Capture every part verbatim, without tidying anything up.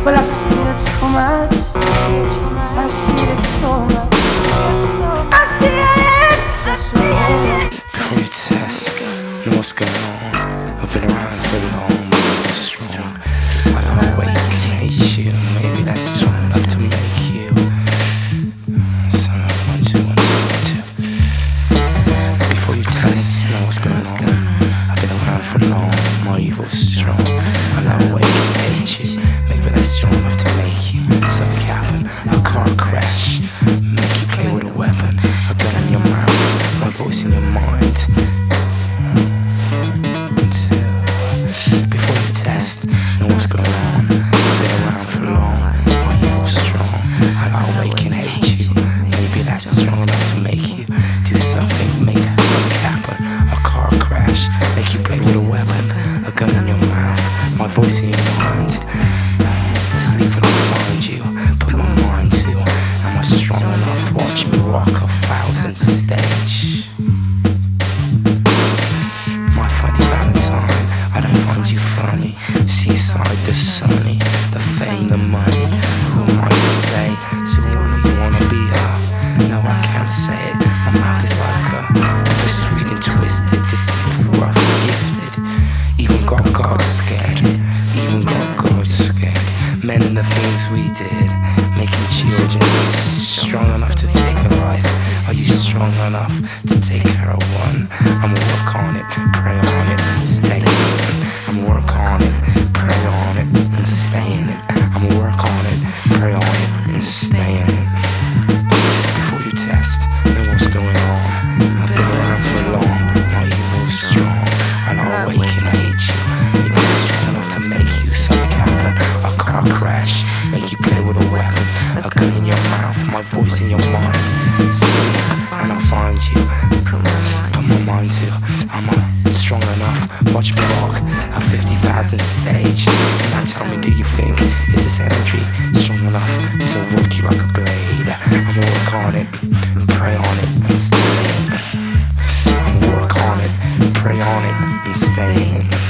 Well, I see it so much. I see it so much. I see it. I see it. Before you test, know what's going on. I've been around for long, but I'm strong. I don't wake and hate you. Maybe that's strong enough to make you. So one, two, one, two, one, two. Before you test, know what's going on. I've been around for long, my evil's strong. I don't wake and hate you. Maybe that's strong enough to make you. Something happen, a car crash, make you play with a weapon, a gun in your mouth, my voice in your mind. Before you test, know what's going on. I've been around for long, my evil's strong. I'll wake and hate you. Maybe that's strong enough to make you do something, make something happen. A car crash, make you play with a weapon, a gun in your mouth, my voice in your mind. Sleep when I find you, put my mind to. Am I strong enough? Watch me rock a thousand stage. My funny Valentine, I don't find you funny. Seaside, the sunny, the fame, the money. Who am I to say? So what do you wanna be? Uh, no, I can't say it. My mouth is like a, the sweet and twisted, deceitful, rough and gifted. Even got God scared. Even got God scared. Men and the things we did, making children. Strong enough to take a life. Are you strong enough to take care of one? I'ma work on it, pray on it, stay in it. I'ma work on it, pray on it, and stay in it. I'ma work on it, pray on it, and stay in it. Before you test, know what's going on. I've been around for long, my evil's strong. And I'll wake and hate you. Maybe it's strong enough to make you something happen. A car crash, make you play with a weapon, a gun in your mouth, my voice in your mind. Sleep and I'll find you. Put my mind to. I'm uh, strong enough. Watch me walk a fifty thousand stage. Now tell me, do you think is this energy strong enough to work you like a blade? I'ma work on it, pray on it, and stay in it. I'ma work on it, pray on it, and stay in it.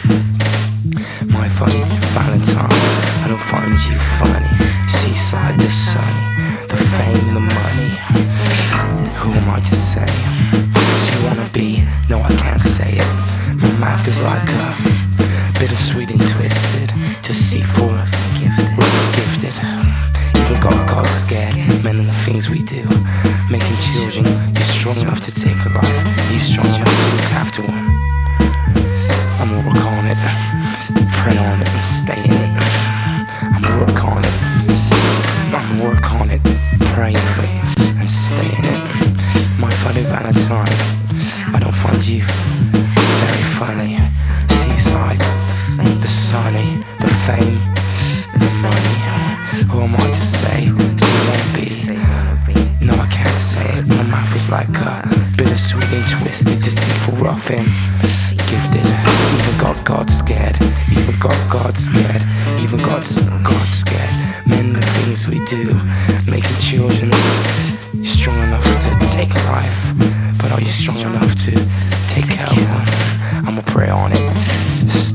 My funny Valentine, I don't find you funny. Seaside, the sunny, the fame, the money. Who am I to say? Do you wanna be? No, I can't say it. My mouth is like a bittersweet and twisted, deceitful, gifted. Even got God scared. Men and the things we do, making children. You're strong enough to take a life. You're strong enough to look after one. I'ma work on it, pray on it, and stay in it. I'ma work on it, I'ma work on it, pray on it, and stay in it. My funny Valentine, I don't find you very funny. Seaside, the sunny, the fame, the money. Who am I to say? So you wanna be? No, I can't say it. My mouth is like a bittersweet and twisted, deceitful, rough and gifted. Even got God scared. Even got God scared. Even got God scared. Men, the things we do, making children. You're strong enough to take a life, but are you strong enough to take care of one? I'ma pray on it.